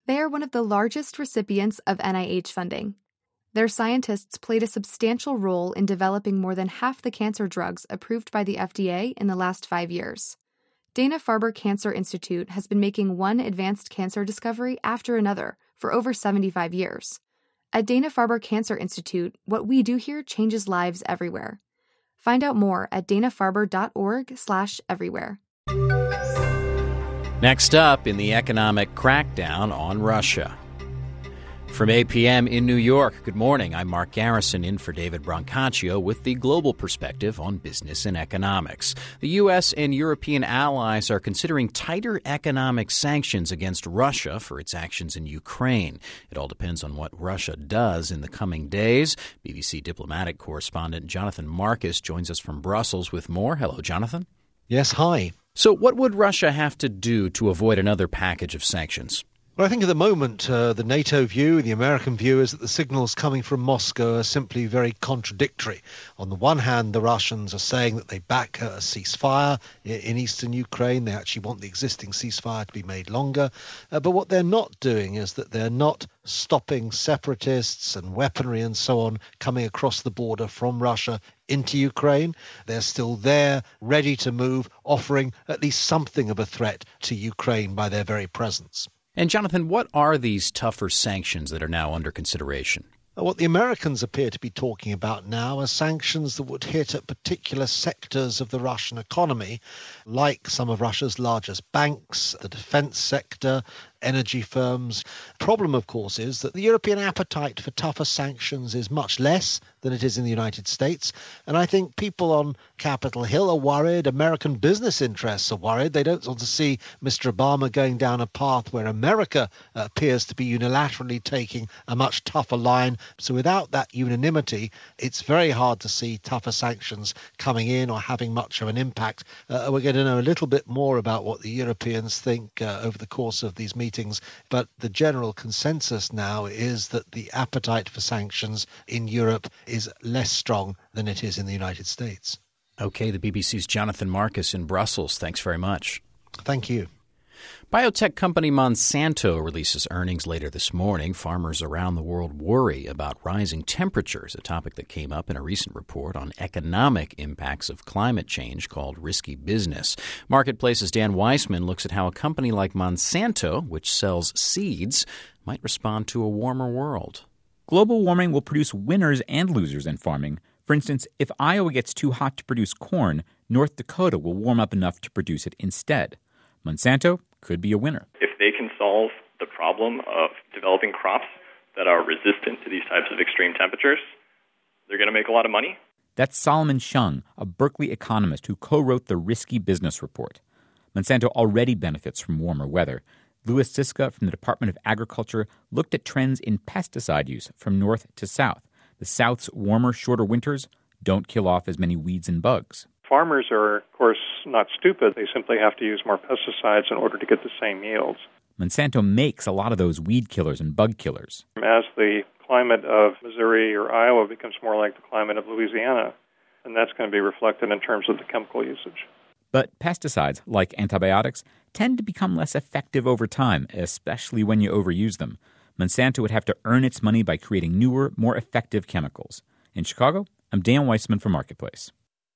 They are one of the largest recipients of NIH funding. Their scientists played a substantial role in developing more than half the cancer drugs approved by the FDA in the last 5 years. Dana-Farber Cancer Institute has been making one advanced cancer discovery after another for over 75 years. At Dana-Farber Cancer Institute, what we do here changes lives everywhere. Find out more at danafarber.org/everywhere. Next up in the economic crackdown on Russia. From APM in New York, good morning. I'm Mark Garrison in for David Brancaccio with the global perspective on business and economics. The U.S. and European allies are considering tighter economic sanctions against Russia for its actions in Ukraine. It all depends on what Russia does in the coming days. BBC diplomatic correspondent Jonathan Marcus joins us from Brussels with more. Hello, Jonathan. Yes, hi. So what would Russia have to do to avoid another package of sanctions? Well, I think at the moment, the NATO view, the American view is that the signals coming from Moscow are simply very contradictory. On the one hand, the Russians are saying that they back a ceasefire in eastern Ukraine. They actually want the existing ceasefire to be made longer. But what they're not doing is that they're not stopping separatists and weaponry and so on coming across the border from Russia into Ukraine. They're still there, ready to move, offering at least something of a threat to Ukraine by their very presence. And Jonathan, what are these tougher sanctions that are now under consideration? What the Americans appear to be talking about now are sanctions that would hit at particular sectors of the Russian economy, like some of Russia's largest banks, the defense sector, energy firms. Problem, of course, is that the European appetite for tougher sanctions is much less than it is in the United States. And I think people on Capitol Hill are worried. American business interests are worried. They don't want to see Mr. Obama going down a path where America appears to be unilaterally taking a much tougher line. So without that unanimity, it's very hard to see tougher sanctions coming in or having much of an impact. We're going to know a little bit more about what the Europeans think over the course of these meetings. But the general consensus now is that the appetite for sanctions in Europe is less strong than it is in the United States. Okay, the BBC's Jonathan Marcus in Brussels. Thanks very much. Thank you. Biotech company Monsanto releases earnings later this morning. Farmers around the world worry about rising temperatures, a topic that came up in a recent report on economic impacts of climate change called Risky Business. Marketplace's Dan Weissman looks at how a company like Monsanto, which sells seeds, might respond to a warmer world. Global warming will produce winners and losers in farming. For instance, if Iowa gets too hot to produce corn, North Dakota will warm up enough to produce it instead. Monsanto could be a winner. If they can solve the problem of developing crops that are resistant to these types of extreme temperatures, they're going to make a lot of money. That's Solomon Shung, a Berkeley economist who co-wrote the Risky Business Report. Monsanto already benefits from warmer weather. Louis Siska from the Department of Agriculture looked at trends in pesticide use from north to south. The South's warmer, shorter winters don't kill off as many weeds and bugs. Farmers are, of course, not stupid. They simply have to use more pesticides in order to get the same yields. Monsanto makes a lot of those weed killers and bug killers. As the climate of Missouri or Iowa becomes more like the climate of Louisiana, and that's going to be reflected in terms of the chemical usage. But pesticides, like antibiotics, tend to become less effective over time, especially when you overuse them. Monsanto would have to earn its money by creating newer, more effective chemicals. In Chicago, I'm Dan Weissman for Marketplace.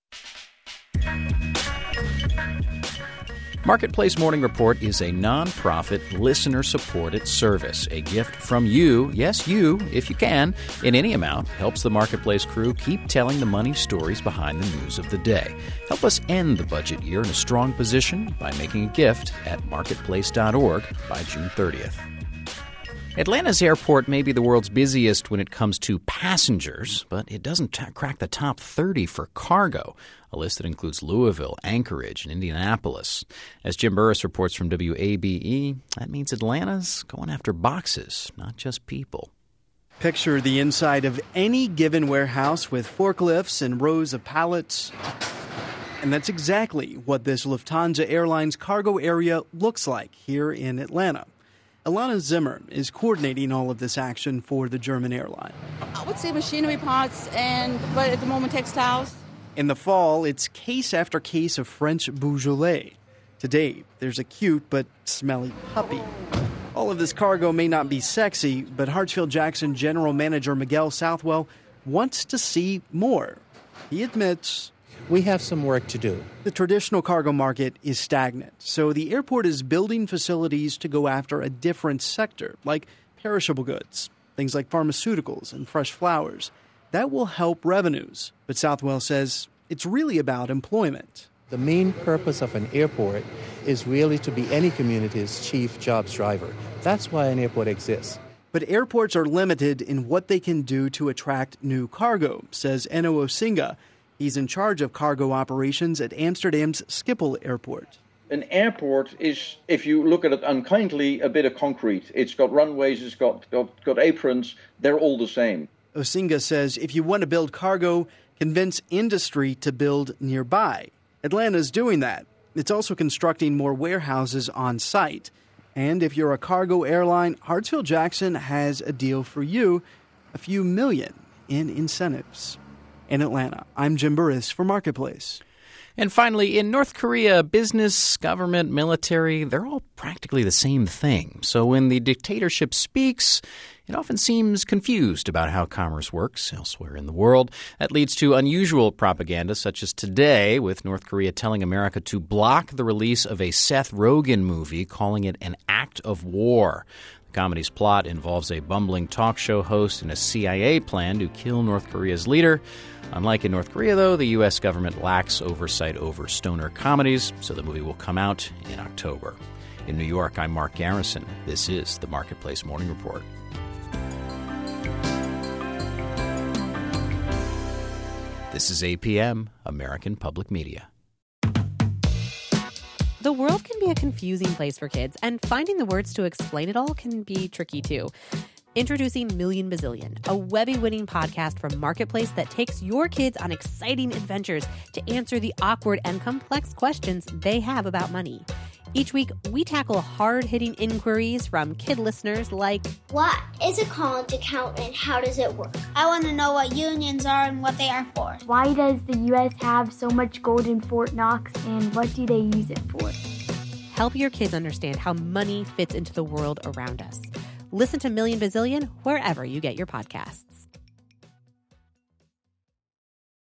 Marketplace Morning Report is a nonprofit, listener-supported service. A gift from you, yes, you, if you can, in any amount, helps the Marketplace crew keep telling the money stories behind the news of the day. Help us end the budget year in a strong position by making a gift at marketplace.org by June 30th. Atlanta's airport may be the world's busiest when it comes to passengers, but it doesn't crack the top 30 for cargo, a list that includes Louisville, Anchorage, and Indianapolis. As Jim Burris reports from WABE, that means Atlanta's going after boxes, not just people. Picture the inside of any given warehouse with forklifts and rows of pallets. And that's exactly what this Lufthansa Airlines cargo area looks like here in Atlanta. Alana Zimmer is coordinating all of this action for the German airline. I would say machinery parts, but at the moment textiles. In the fall, it's case after case of French Beaujolais. Today, there's a cute but smelly puppy. All of this cargo may not be sexy, but Hartsfield-Jackson General Manager Miguel Southwell wants to see more. He admits we have some work to do. The traditional cargo market is stagnant, so the airport is building facilities to go after a different sector, like perishable goods, things like pharmaceuticals and fresh flowers. That will help revenues, but Southwell says it's really about employment. The main purpose of an airport is really to be any community's chief jobs driver. That's why an airport exists. But airports are limited in what they can do to attract new cargo, says Eno Osinga. He's in charge of cargo operations at Amsterdam's Schiphol Airport. An airport is, if you look at it unkindly, a bit of concrete. It's got runways, it's got aprons, they're all the same. Osinga says if you want to build cargo, convince industry to build nearby. Atlanta's doing that. It's also constructing more warehouses on site. And if you're a cargo airline, Hartsfield-Jackson has a deal for you, a few million in incentives. In Atlanta, I'm Jim Burris for Marketplace. And finally, in North Korea, business, government, military, they're all practically the same thing. So when the dictatorship speaks, it often seems confused about how commerce works elsewhere in the world. That leads to unusual propaganda, such as today, with North Korea telling America to block the release of a Seth Rogen movie, calling it an act of war. The comedy's plot involves a bumbling talk show host and a CIA plan to kill North Korea's leader. Unlike in North Korea, though, the U.S. government lacks oversight over stoner comedies, so the movie will come out in October. In New York, I'm Mark Garrison. This is the Marketplace Morning Report. This is APM, American Public Media. The world can be a confusing place for kids, and finding the words to explain it all can be tricky, too. Introducing Million Bazillion, a Webby-winning podcast from Marketplace that takes your kids on exciting adventures to answer the awkward and complex questions they have about money. Each week, we tackle hard-hitting inquiries from kid listeners like, what is a college account and how does it work? I want to know what unions are and what they are for. Why does the U.S. have so much gold in Fort Knox and what do they use it for? Help your kids understand how money fits into the world around us. Listen to Million Bazillion wherever you get your podcasts.